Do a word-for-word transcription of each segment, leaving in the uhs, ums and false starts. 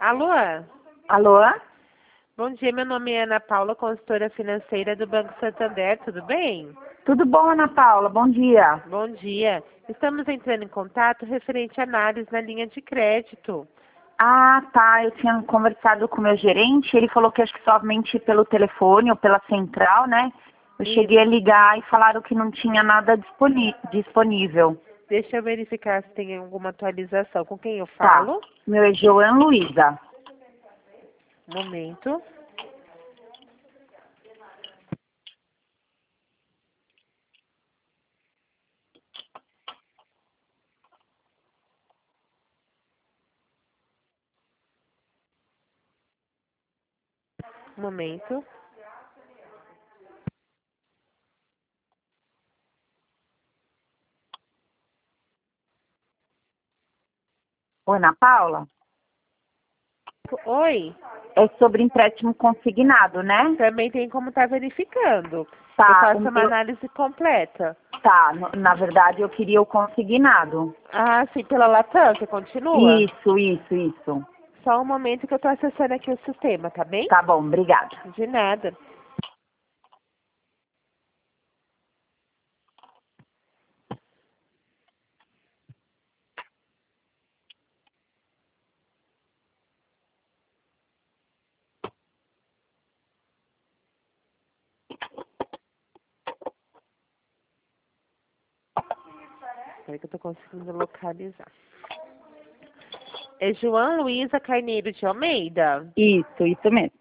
Alô? Alô? Bom dia, meu nome é Ana Paula, consultora financeira do Banco Santander, tudo bem? Tudo bom, Ana Paula? Bom dia. Bom dia. Estamos entrando em contato referente à análise na linha de crédito. Ah, tá. Eu tinha conversado com o meu gerente, ele falou que acho que somente pelo telefone ou pela central, né? Eu Isso. cheguei a ligar e falaram que não tinha nada disponi- disponível. Deixa eu verificar se tem alguma atualização. Com quem eu Tá. falo? Meu é Joan Luiza. Um momento. Um momento. Oi, Ana Paula? Oi. É sobre empréstimo consignado, né? Também tem como estar verificando. Tá. Eu faço o uma meu- análise completa. Tá. no- Na verdade, eu queria o consignado. Ah, sim, pela Latam, você continua? Isso, isso, isso. Só um momento que eu estou acessando aqui o sistema, tá bem? Tá bom, obrigada. De nada. Espera que eu tô conseguindo localizar. É João Luiza Carneiro de Almeida? Isso, isso mesmo.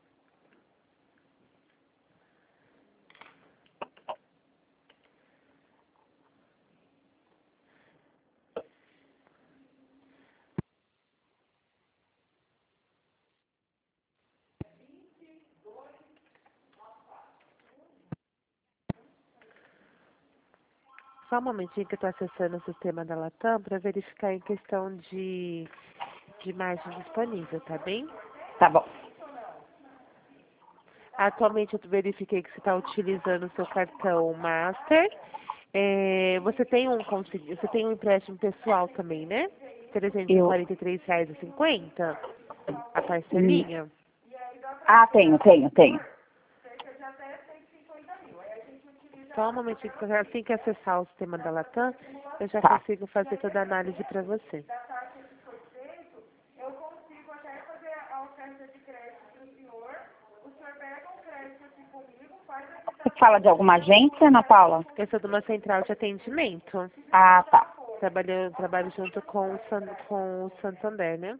Só um momentinho que eu tô acessando o sistema da Latam para verificar em questão de, de margem disponível, tá bem? Tá bom. Atualmente eu verifiquei que você está utilizando o seu cartão Master. É, você tem um consegui- você tem um empréstimo pessoal também, né? trezentos e Eu. quarenta e três reais e cinquenta a hum, parcelinha. Ah, tenho, tenho, tenho. Só um momentinho, que eu já- assim que acessar o sistema da Latam, eu já Tá. consigo fazer toda a análise para você. Você fala de alguma agência, Ana Paula? Eu sou de uma central de atendimento. Ah, tá. Trabalho, trabalho junto com o, San, com o Santander, né?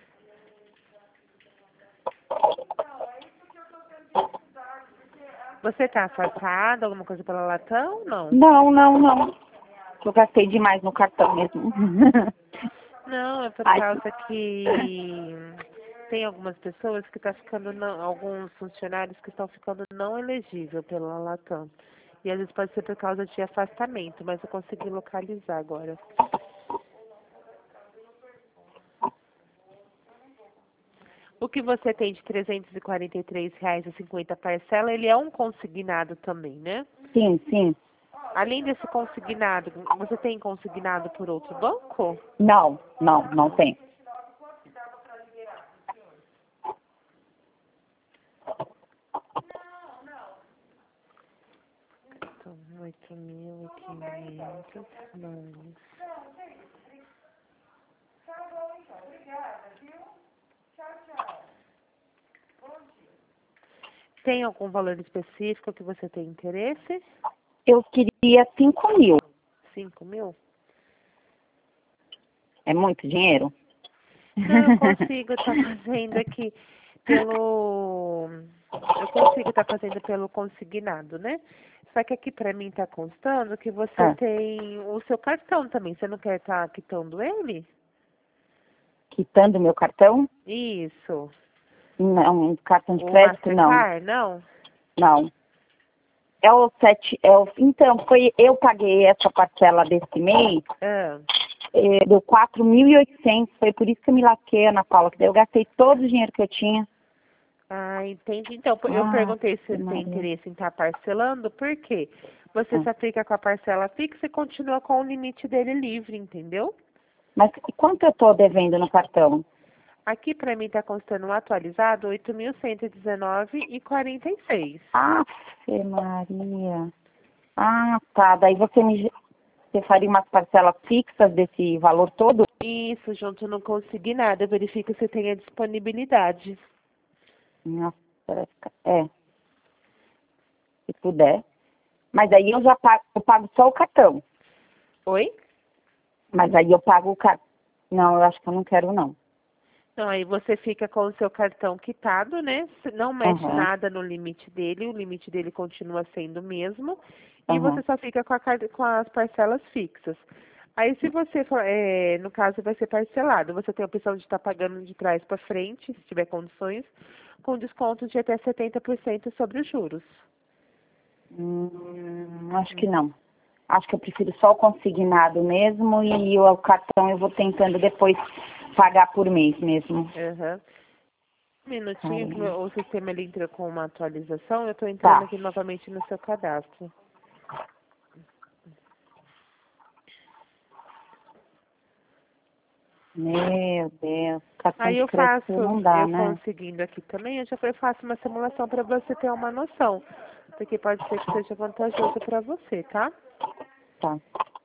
Você está afastado, alguma coisa pela Latam ou não? Não, não, não. Eu gastei demais no cartão mesmo. Não, é por Ai. causa que tem algumas pessoas que estão ficando, não, alguns funcionários que estão ficando não elegível pela Latam. E às vezes pode ser por causa de afastamento, mas eu consegui localizar agora. O que você tem de trezentos e quarenta e três reais e cinquenta parcela, ele é um consignado também, né? Sim, sim. Além desse consignado, você tem consignado por outro banco? Não, não, não tem. Então, oito mil e quinhentos mais. Tem algum valor específico que você tem interesse? Eu queria cinco mil. Cinco mil? É muito dinheiro? Não, eu consigo estar fazendo aqui pelo... Eu consigo estar fazendo pelo consignado, né? Só que aqui pra mim tá constando que você Ah, tem o seu cartão também. Você não quer estar quitando ele? quitando meu cartão? Isso. Não, um cartão de O crédito não. Mastercard, não? Não. É o sete, é o, então, foi, eu paguei essa parcela desse mês, Ah, eh, deu quatro mil e oitocentos, foi por isso que eu me lasquei, Ana Paula, que daí eu gastei todo o dinheiro que eu tinha. ah, entendi. Então, eu Ah, perguntei se que você tem Maria. interesse em estar parcelando, por quê? Você Ah. só fica com a parcela fixa e continua com o limite dele livre, entendeu? Mas e quanto eu tô devendo no cartão? Aqui para mim está constando um atualizado oito mil cento e dezenove e quarenta e seis. Afe Maria. Ah, tá. Daí você me você faria umas parcelas fixas desse valor todo? Isso, junto no consignado. Verifica se tem a disponibilidade. Nossa, é. Se puder. Mas aí eu já pago, eu pago só o cartão. Oi? Mas aí eu pago o cartão. Não, eu acho que eu não quero, não. Não, aí você fica com o seu cartão quitado, né? Se não mexe Aham, nada no limite dele, o limite dele continua sendo o mesmo. E você aham. só fica com, a, car- com as parcelas fixas. Aí se você for, é, no caso vai ser parcelado, você tem a opção de estar pagando de trás para frente, se tiver condições, com desconto de até setenta por cento sobre os juros. Hum, acho que não. Acho que eu prefiro só o consignado mesmo e o cartão eu vou tentando depois pagar por mês mesmo. Aham. Um minutinho que Aí, meu- o sistema ele entra com uma atualização, eu estou entrando tá. aqui novamente no seu cadastro. Meu Deus, cartão Aí de eu crédito faço, não dá, eu né? conseguindo aqui também, eu já eu faço uma simulação para você ter uma noção. Porque pode ser que seja vantajoso para você, tá? Tá.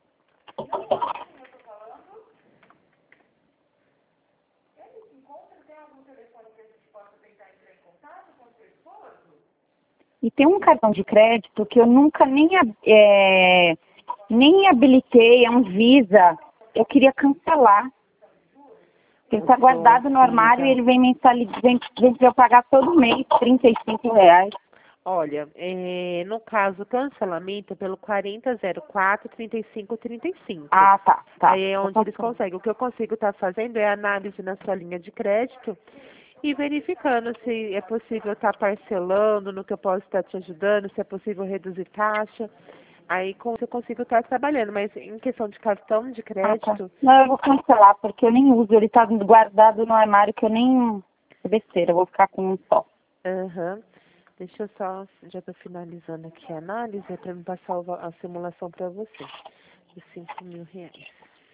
E tem um cartão de crédito que eu nunca nem, hab- é, nem habilitei, é um Visa. Eu queria cancelar. Ele O está seu guardado no armário e Visa. ele vem mensalidade, vem, vem pra eu pagar todo mês trinta e cinco reais. Olha, é, no caso, cancelamento é pelo quarenta zero quatro, trinta e cinco trinta e cinco. Ah, tá, tá. Aí é Eu onde posso eles conseguem. O que eu consigo estar fazendo é análise na sua linha de crédito e verificando se é possível estar parcelando, no que eu posso estar te ajudando, se é possível reduzir taxa. Aí com isso eu consigo estar trabalhando, mas em questão de cartão de Ah, tá. crédito, Não, eu vou cancelar, porque eu nem uso. Ele tá guardado no armário que eu nem... É besteira, eu vou ficar com um só. aham. Deixa eu só, já estou finalizando aqui a análise, é para me passar o va- a simulação para você, de cinco mil reais.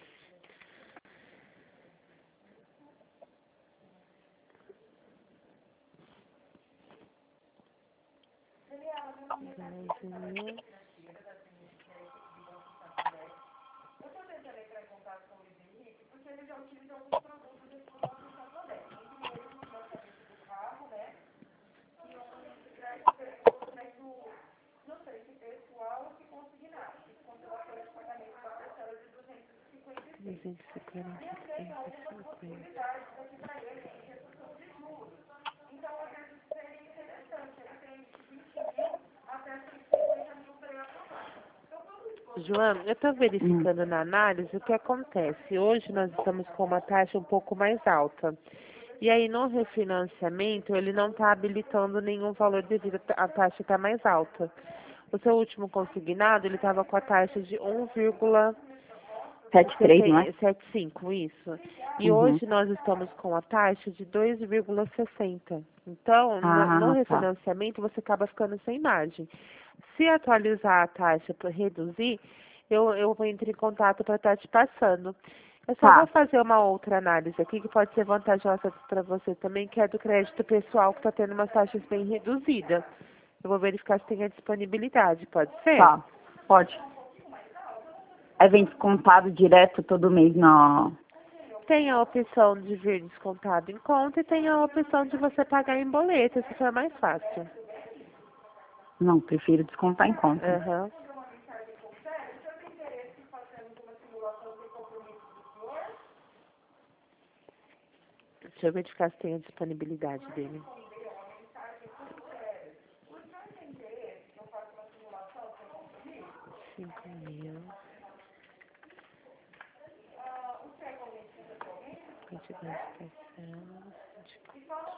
doze mil. duzentos e quarenta, trezentos e cinquenta. Joana, eu estou Hum. verificando na análise o que acontece. Hoje nós estamos com uma taxa um pouco mais alta. E aí no refinanciamento ele não está habilitando nenhum valor devido à taxa estar mais alta. O seu último consignado ele estava com a taxa de um vírgula Sete três, não é? setenta e cinco, isso. E Uhum. hoje nós estamos com a taxa de dois vírgula sessenta. Então, no, no Ah, tá. refinanciamento, você acaba ficando sem margem. Se atualizar a taxa para reduzir, eu, eu vou entrar em contato para estar te passando. Eu só vou Tá, fazer uma outra análise aqui que pode ser vantajosa para você também, que é do crédito pessoal, que está tendo umas taxas bem reduzidas. Eu vou verificar se tem a disponibilidade, pode ser? tá. Pode. Aí vem descontado direto todo mês no... Tem a opção de vir descontado em conta e tem a opção de você pagar em boleto, se for mais fácil. Não, prefiro descontar em conta. Aham. Deixa eu verificar se tem a disponibilidade dele. Cinco mil. vinte e dois parcelas.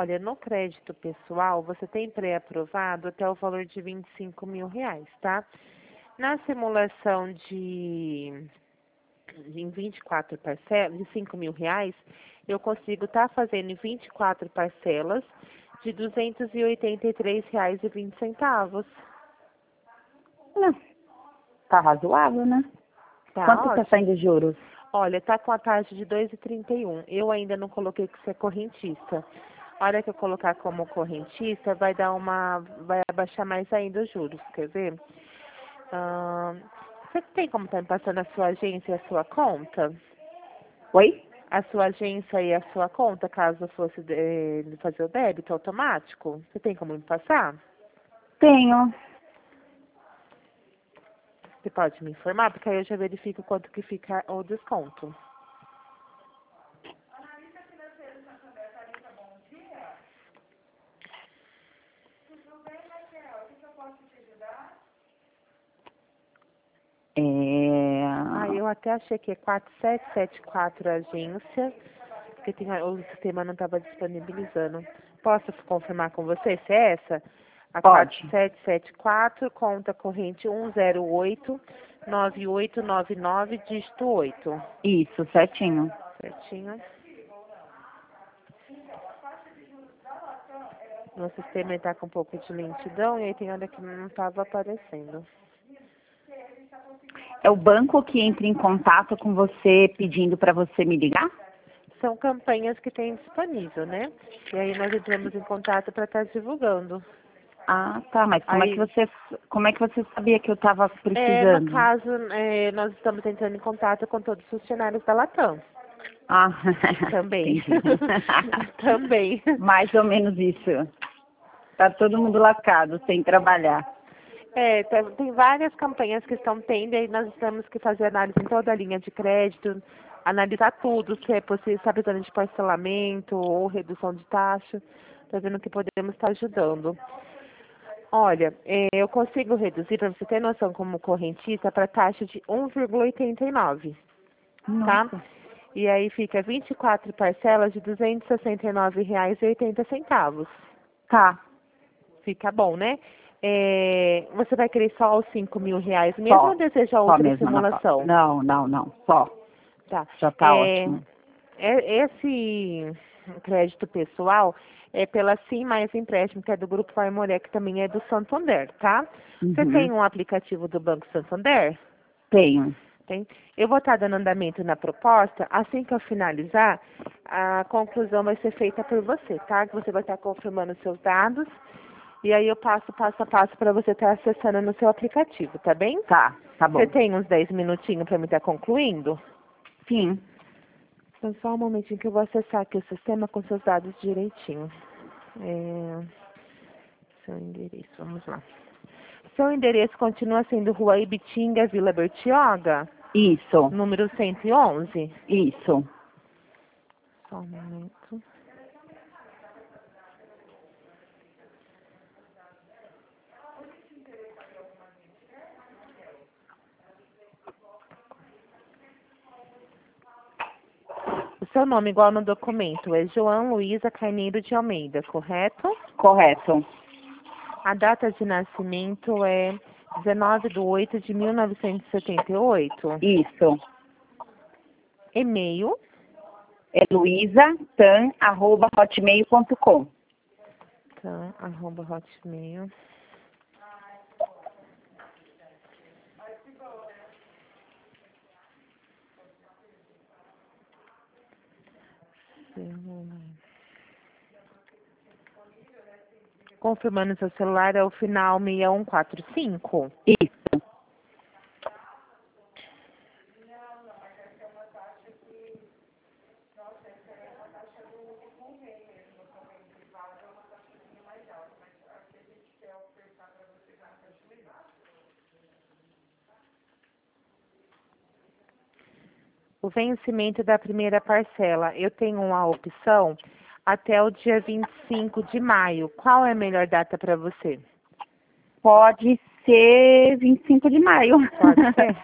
Olha, no crédito pessoal, você tem pré-aprovado até o valor de vinte e cinco mil reais, tá? Na simulação de em vinte e quatro parcelas, de cinco mil reais, eu consigo estar fazendo em vinte e quatro parcelas de duzentos e oitenta e três reais e vinte centavos. Não, tá razoável, né? Tá Quanto tá ótimo. saindo os juros? Olha, tá com a taxa de dois vírgula trinta e um. Eu ainda não coloquei que você é correntista. A hora que eu colocar como correntista, vai dar uma, vai abaixar mais ainda os juros, quer ver? Ah, você tem como estar me passando a sua agência e a sua conta? Oi? A sua agência e a sua conta, caso fosse eh, fazer o débito automático? Você tem como me passar? Tenho. Você pode me informar? Porque aí eu já verifico quanto que fica o desconto. É... Ah, eu até achei que é quatro sete sete quatro a agência, porque tem, a- o sistema não estava disponibilizando. Posso confirmar com você se é essa? A quatro Pode. sete sete quatro, conta corrente um zero oito nove oito nove nove, dígito oito. Isso, certinho. Certinho. No sistema está com um pouco de lentidão e aí tem hora que não estava aparecendo. É o banco que entra em contato com você pedindo para você me ligar? São campanhas que tem disponível, né? E aí nós entramos em contato para estar divulgando. Ah, tá. Mas como é que Aí, você, como é que você sabia que eu estava é, no precisando? caso, é, nós estamos entrando em contato com todos os funcionários da Latam. Ah, Também. entendi. Também. Mais ou menos isso. Tá todo mundo lascado, sem trabalhar. É, tem, tem várias campanhas que estão tendo, e aí nós temos que fazer análise em toda a linha de crédito, analisar tudo, se é possível, se está precisando de parcelamento ou redução de taxa, está vendo que podemos estar ajudando. Olha, é, eu consigo reduzir, para você ter noção como correntista, para taxa de um vírgula oitenta e nove, tá? Nossa. E aí fica vinte e quatro parcelas de duzentos e sessenta e nove reais e oitenta centavos. Tá. Fica bom, né? É, você vai querer só os cinco mil reais mesmo ou Só. deseja Só outra mesmo, Ana Paula. simulação? Não, não, não. Só. Tá. Já tá É, ótimo. é- esse crédito pessoal é pela Sim Mais Empréstimo, que é do Grupo Vai Mulher, que também é do Santander, tá? Você Uhum. tem um aplicativo do Banco Santander? Tenho. Tem? Eu vou estar dando andamento na proposta. Assim que eu finalizar, a conclusão vai ser feita por você, tá? Que você vai estar confirmando seus dados. E aí eu passo passo a passo para você estar acessando no seu aplicativo, tá bem? Tá, tá Você bom. tem uns dez minutinhos para me estar concluindo? Sim. Então só um momentinho que eu vou acessar aqui o sistema com seus dados direitinho. É, seu endereço, vamos lá. Seu endereço continua sendo Rua Ibitinga, Vila Bertioga, Isso. número cento e onze? Isso. Só um momento. O seu nome, igual no documento, é João Luísa Carneiro de Almeida, correto? Correto. A data de nascimento é dezenove de oito de mil novecentos e setenta e oito. Isso. E-mail, É luísa.tan, arroba hotmail ponto com. tá, arroba hotmail. Confirmando seu celular é o final seis um quatro cinco. Isso. O vencimento da primeira parcela, eu tenho uma opção até o dia vinte e cinco de maio. Qual é a melhor data para você? Pode ser vinte e cinco de maio. Pode ser?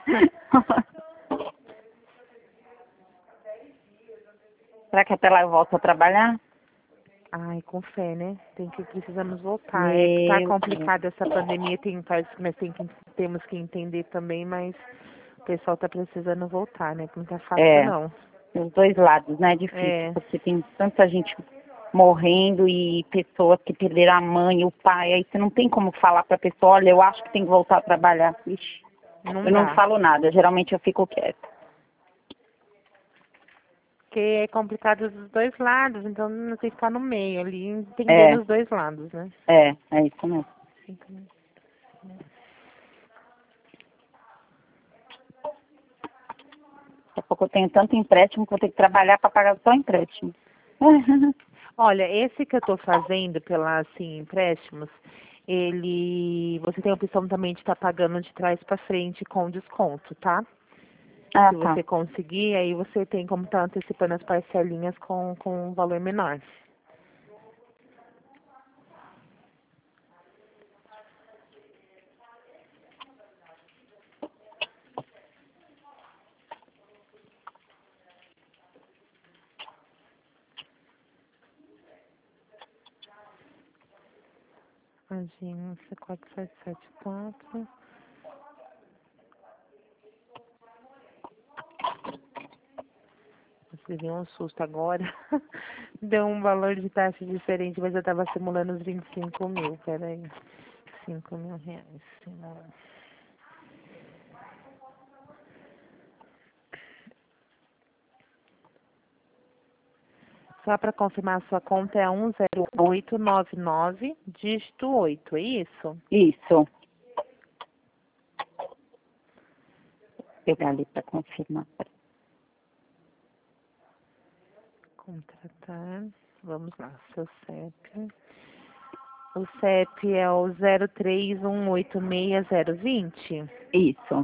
Será que até lá eu volto a trabalhar? Ai, com fé, né? Tem que precisamos voltar. É que tá Meu Deus. complicado essa pandemia, tem faz, mas tem que, temos que entender também, mas o pessoal tá precisando voltar, né? Que não tá fácil É, não. os dois lados, né? É difícil, É, porque tem tanta gente morrendo e pessoas que perderam a mãe, o pai. Aí você não tem como falar pra pessoa, olha, eu acho que tem que voltar a trabalhar. Ixi, não eu não dá. falo nada, geralmente eu fico quieta. Porque é complicado dos dois lados, então não tem que ficar no meio ali, É, entendendo os dois lados, né? é, é isso mesmo. Daqui a pouco eu tenho tanto empréstimo que eu tenho que trabalhar para pagar só empréstimo. Olha, esse que eu tô fazendo pela assim, empréstimos, ele você tem a opção também de estar pagando de trás para frente com desconto, tá? Ah, Se tá. você conseguir, aí você tem como estar antecipando as parcelinhas com, com um valor menor. Agência quatro sete sete quatro. Você deu um susto agora. Deu um valor de taxa diferente, mas eu estava simulando os vinte e cinco mil. Peraí. Cinco mil reais. Simula. Só para confirmar, sua conta é um zero oito nove nove, dígito oito, é isso? Isso. Vou pegar ali para confirmar. Contratar. Vamos lá, seu C E P. O C E P é o zero três um oito seis zero dois zero. Isso.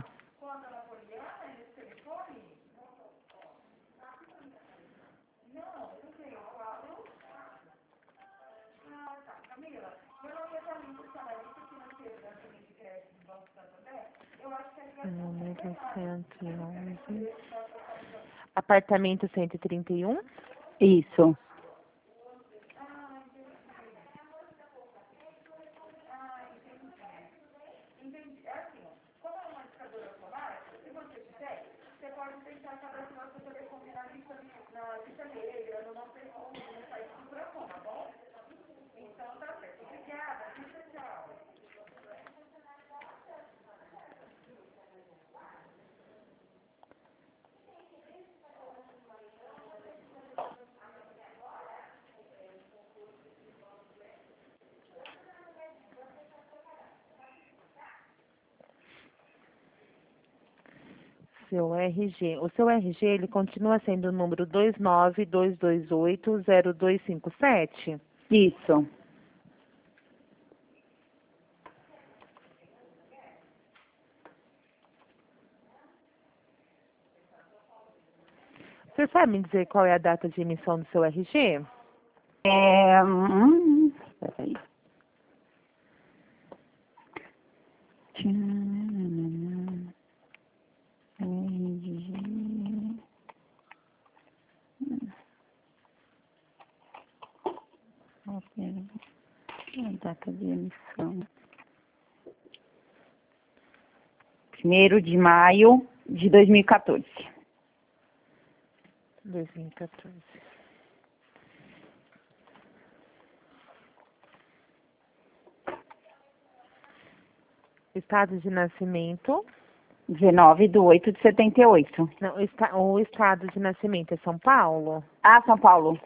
Número cento e onze. Apartamento cento e trinta e um. Isso. Seu R G. O seu R G, ele continua sendo o número dois nove dois dois oito zero dois cinco sete? Isso. Você sabe me dizer qual é a data de emissão do seu R G? É... Hum, peraí. A data de emissão. Primeiro de maio de dois mil e quatorze. dois mil e quatorze. Estado de nascimento. dezenove de oito de setenta e oito. Não, o, esta, o estado de nascimento é São Paulo? Ah, São Paulo.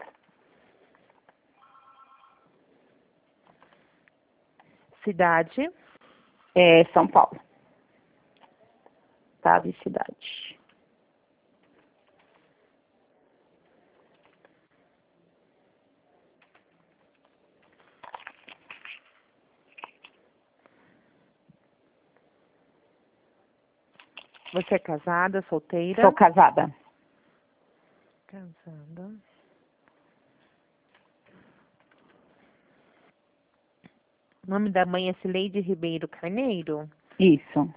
Cidade. É São Paulo. Estado e cidade. Você é casada, solteira? Sou casada. Casada. O nome da mãe é Cileide Ribeiro Carneiro? Isso.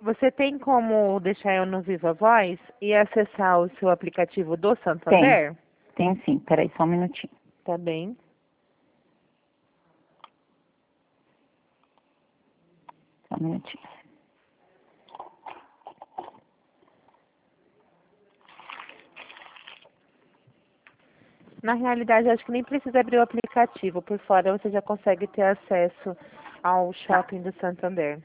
Você tem como deixar eu no Viva Voz e acessar o seu aplicativo do Tem, Santander? tem sim. Peraí, só um minutinho. Tá bem. Só um minutinho. Na realidade, acho que nem precisa abrir o aplicativo. Por fora você já consegue ter acesso ao Tá. shopping do Santander.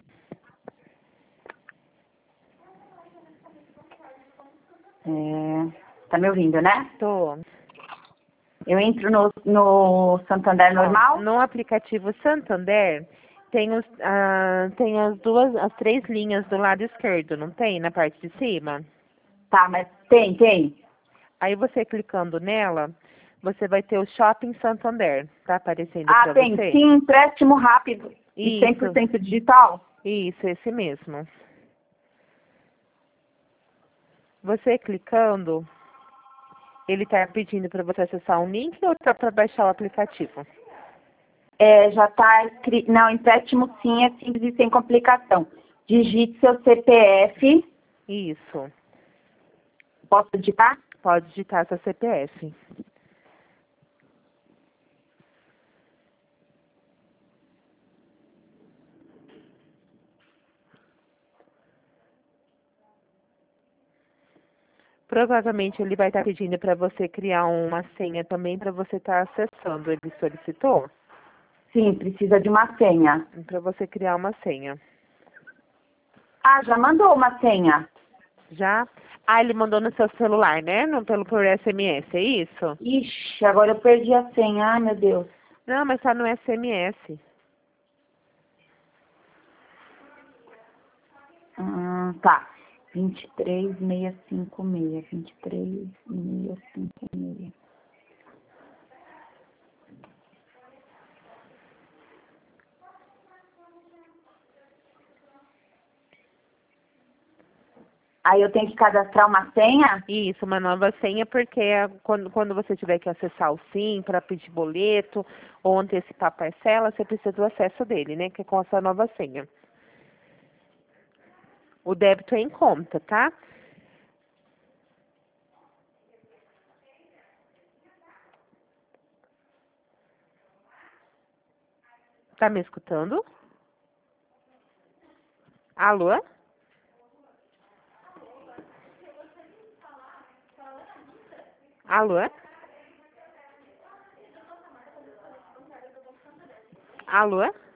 É, tá me ouvindo, né? Tô. Eu entro no, no Santander normal? No aplicativo Santander tem, os, ah, tem as duas, as três linhas do lado esquerdo, não tem? Na parte de cima. Tá, mas tem, tem. Aí você clicando nela, você vai ter o Shopping Santander. Tá aparecendo Ah, para tem você? sim, empréstimo rápido e cem por Isso, cento digital? isso, esse mesmo. Você clicando, ele tá pedindo para você acessar um link ou tá para baixar o aplicativo? É, já tá escrito. Não, empréstimo sim, é simples e sem complicação. Digite seu C P F. Isso. Posso digitar? Pode digitar seu C P F. Provavelmente ele vai estar pedindo para você criar uma senha também para você estar acessando. Ele solicitou Sim, precisa de uma senha. para você criar uma senha. Ah, já mandou uma senha. Já? Ah, ele mandou no seu celular, né? No, pelo por S M S, é isso? Ixi, agora eu perdi a senha. Ai, meu Deus. Não, mas tá no S M S. Hum, tá. vinte e três, seiscentos e cinquenta e seis. vinte e três, seiscentos e cinquenta e seis. Aí eu tenho que cadastrar uma senha? Isso, uma nova senha, porque é quando, quando você tiver que acessar o SIM para pedir boleto ou antecipar a parcela, você precisa do acesso dele, né? Que é com a sua nova senha. O débito é em conta, tá? Tá me escutando? Alô? Alô? Alô?